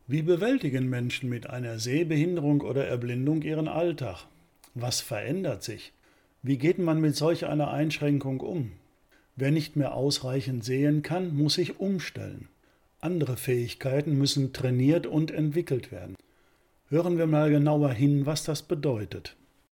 Wie bewältigen Menschen mit einer Sehbehinderung oder Erblindung ihren Alltag? Was verändert sich? Wie geht man mit solch einer Einschränkung um? Wer nicht mehr ausreichend sehen kann, muss sich umstellen. Andere Fähigkeiten müssen trainiert und entwickelt werden. Hören wir mal genauer hin, was das bedeutet.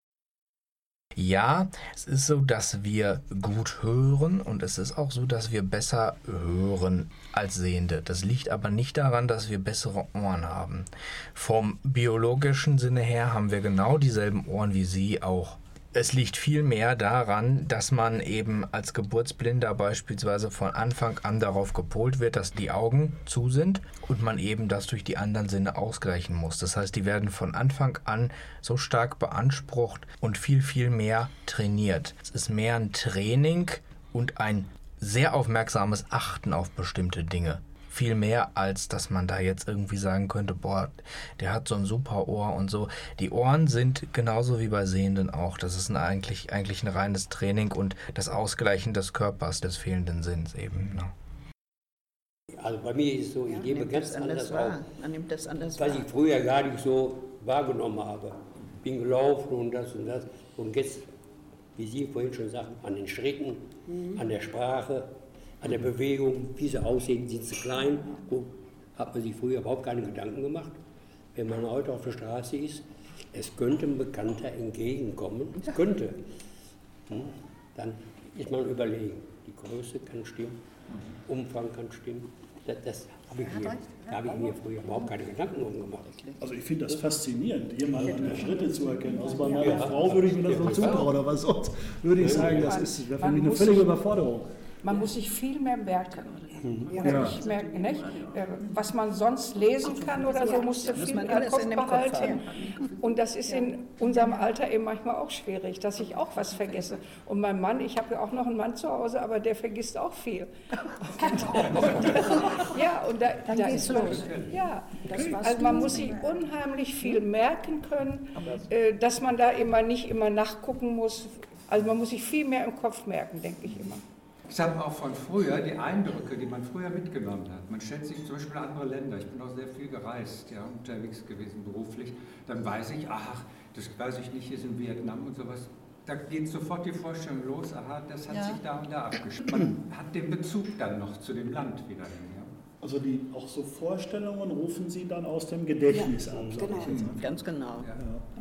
Ja, es ist so, dass wir gut hören und es ist auch so, dass wir besser hören als Sehende. Das liegt aber nicht daran, dass wir bessere Ohren haben. Vom biologischen Sinne her haben wir genau dieselben Ohren wie Sie auch. Es liegt vielmehr daran, dass man eben als Geburtsblinder beispielsweise von Anfang an darauf gepolt wird, dass die Augen zu sind und man eben das durch die anderen Sinne ausgleichen muss. Das heißt, die werden von Anfang an so stark beansprucht und viel mehr trainiert. Es ist mehr ein Training und ein sehr aufmerksames Achten auf bestimmte Dinge. Viel mehr, als dass man da jetzt irgendwie sagen könnte, boah, der hat so ein super Ohr und so. Die Ohren sind genauso wie bei Sehenden auch. Das ist eigentlich ein reines Training und das Ausgleichen des Körpers, des fehlenden Sinns eben. Ne? Also bei mir ist es so, ich lebe ganz anders auf. Man nimmt das anders was wahr. ich früher gar nicht so wahrgenommen habe. Bin gelaufen und das. Und jetzt, wie Sie vorhin schon sagten, an den Schritten, an der Sprache, an der Bewegung, wie sie aussehen, sind sie klein. Hat man sich früher überhaupt keine Gedanken gemacht. Wenn man heute auf der Straße ist, es könnte ein Bekannter entgegenkommen, es könnte. Dann ist man überlegen. Die Größe kann stimmen, Umfang kann stimmen. Das habe ich mir früher überhaupt keine Gedanken drum gemacht. Also ich finde das faszinierend, jemanden an der Schritte zu erkennen. Also bei meiner Frau würde ich mir das noch zutrauen, oder was sonst würde ich sagen, das wäre für mich eine völlige Überforderung. Man muss sich viel mehr merken. Oder ich merke nicht, was man sonst lesen kann oder so, musst du viel im Kopf behalten. Und das ist in unserem Alter eben manchmal auch schwierig, dass ich auch was vergesse. Und mein Mann, ich habe ja auch noch einen Mann zu Hause, aber der vergisst auch viel. Da ist los. Ja, also man muss sich unheimlich viel merken können, dass man da nicht immer nachgucken muss. Also man muss sich viel mehr im Kopf merken, denke ich immer. Ich habe auch von früher die Eindrücke, die man früher mitgenommen hat. Man stellt sich zum Beispiel andere Länder. Ich bin auch sehr viel gereist, ja, unterwegs gewesen beruflich. Dann weiß ich, das weiß ich nicht, ist in Vietnam und sowas. Da geht sofort die Vorstellung los, das hat sich da und da abgespielt. Man hat den Bezug dann noch zu dem Land wieder hin. Ja. Also auch so Vorstellungen rufen Sie dann aus dem Gedächtnis ab. Genau, ganz genau. Ja.